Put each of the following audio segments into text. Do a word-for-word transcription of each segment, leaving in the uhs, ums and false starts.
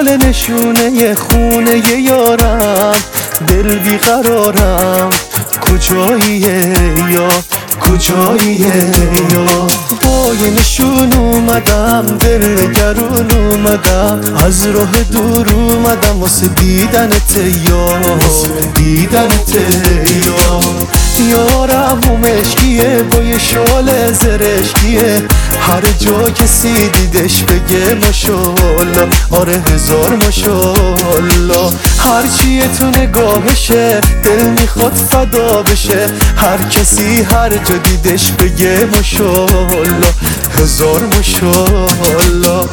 گل نشونه خونه یارم، دل بیقرارم کجاییه یا کجاییه یا با یه نشون اومدم، دل نگرون اومدم، از راه دور اومدم واسه دیدنت یا واسه دیدنت یا یارم و مشکیه با یه شال زرشکیه، هر جا کسی دیدش بگه ماشاءالله، آره هزار ماشاءالله. هر چیه تو نگاهشه دل میخواد فدا بشه، هر کسی هر جا دیدش بگه ماشاءالله، هزار ماشاءالله.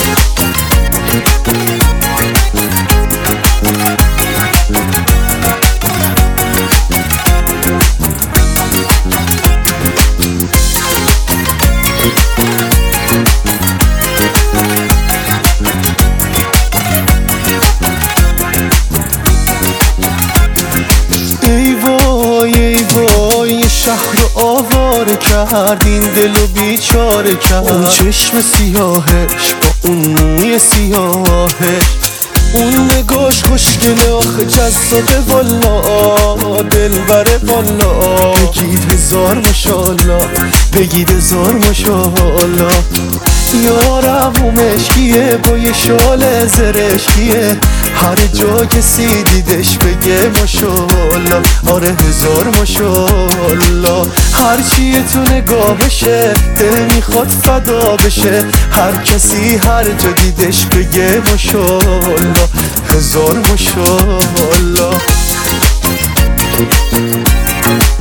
ای وای ای وای شهر رو آواره کرد، این دل رو بیچاره کرد، اون چشم سیاهش با اون موی سیاهش، اون نگاش خوشگله آخه جذابه والا، دل بره والا، بگید هزار ماشاءالله، بگید هزار ماشاءالله. یارم و مشکیه با یه شال زرشکیه، هر جا کسی دیدش بگه ماشاءالله، آره هزار ماشاءالله. هر چیه تو نگاهشه دل میخواد فدا بشه، هر کسی هر جا دیدش بگه ماشاءالله، هزار ماشاءالله.